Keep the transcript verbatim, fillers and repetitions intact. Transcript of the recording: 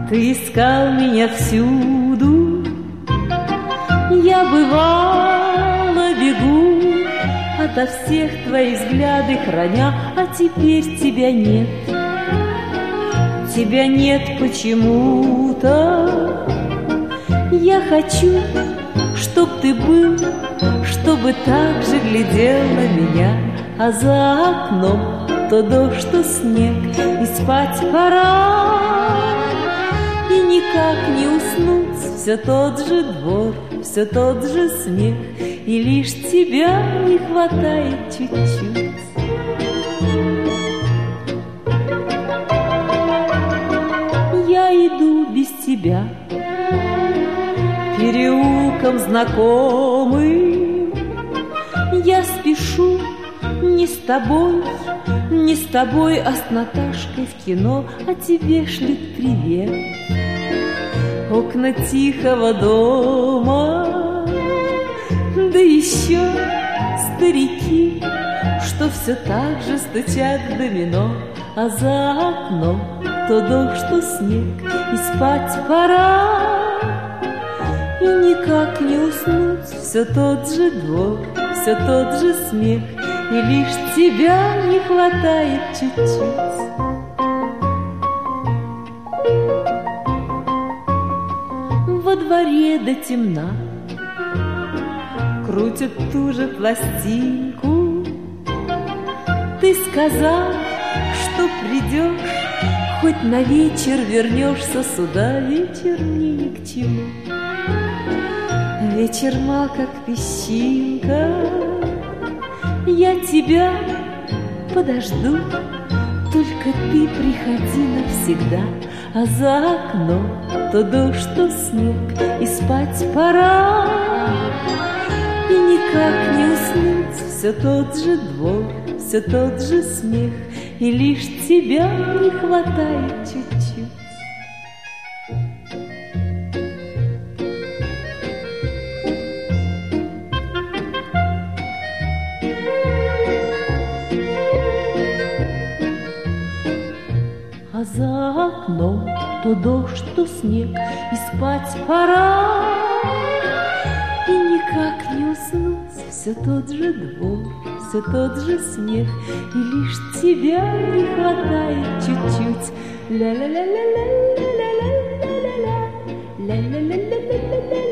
Ты искал меня всюду, я бывало бегу ото всех твоих взгляды храня, а теперь тебя нет. Тебя нет почему-то. Я хочу, чтоб ты был, чтобы так же глядел на меня, а за окном то дождь, то снег, и спать пора. И никак не уснуть, все тот же двор, все тот же смех, и лишь тебя не хватает чуть-чуть. Я иду без тебя переулком знакомым, я спешу не с тобой, не с тобой, а с Наташкой в кино, а тебе шлют привет окна тихого дома, да еще старики, что все так же стучат в домино, а за окном то дождь, то снег, и спать пора. И никак не уснуть, все тот же двор, все тот же смех, и лишь тебя не хватает чуть-чуть. Во дворе до темна крутят ту же пластинку. Ты сказал, что придешь, хоть на вечер вернешься сюда. Вечер мне ни к чему, вечер мал, как песчинка. Я тебя подожду, только ты приходи навсегда, а за окном то дождь, то снег, и спать пора. И никак не уснуть, все тот же двор, все тот же смех, и лишь тебя не хватает чуть-чуть. А за окном то дождь, то снег, и спать пора. И никак не уснуть, все тот же двор, все тот же смех, и лишь тебя не хватает чуть-чуть. Ля-ля-ля-ля-ля-ля-ля-ля-ля-ля-ля-ля-ля-ля-ля-ля-ля.